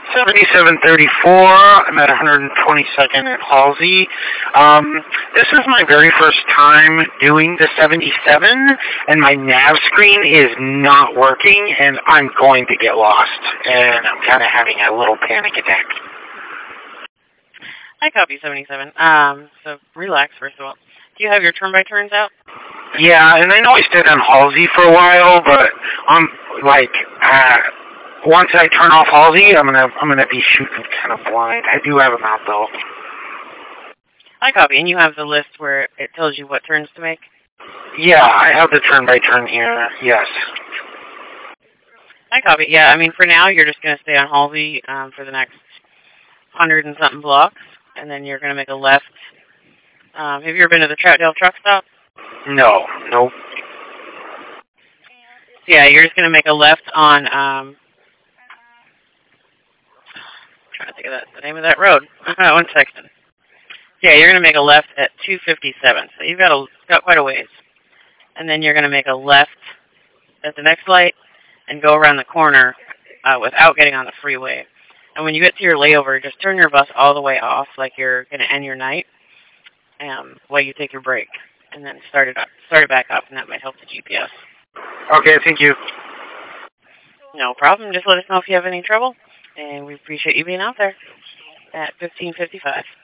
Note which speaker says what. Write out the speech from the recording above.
Speaker 1: 7734. I'm at 122nd at Halsey. This is my very first time doing the 77, and my nav screen is not working, and I'm going to get lost, and I'm kind of having a little panic attack.
Speaker 2: I copy 77. So relax, first of all. Do you have your turn-by-turns out?
Speaker 1: Yeah, and I know I stayed on Halsey for a while, but I'm like, once I turn off Halsey, I'm gonna be shooting kind of blind. I do have them out though.
Speaker 2: I copy, and you have the list where it tells you what turns to make?
Speaker 1: Yeah, I have the turn-by-turn here, yes.
Speaker 2: I copy, yeah. I mean, for now, you're just going to stay on Halsey for the next 100 and something blocks, and then you're going to make a left. Have you ever been to the Troutdale truck stop?
Speaker 1: No, nope.
Speaker 2: Yeah, you're just going to make a left on, I'm trying to think of the name of that road. 1 second. Yeah, you're going to make a left at 257, so you've got quite a ways. And then you're going to make a left at the next light and go around the corner without getting on the freeway. And when you get to your layover, just turn your bus all the way off like you're going to end your night while you take your break. And then start it back up, and that might help the GPS.
Speaker 1: Okay, thank you.
Speaker 2: No problem. Just let us know if you have any trouble, and we appreciate you being out there at 1555.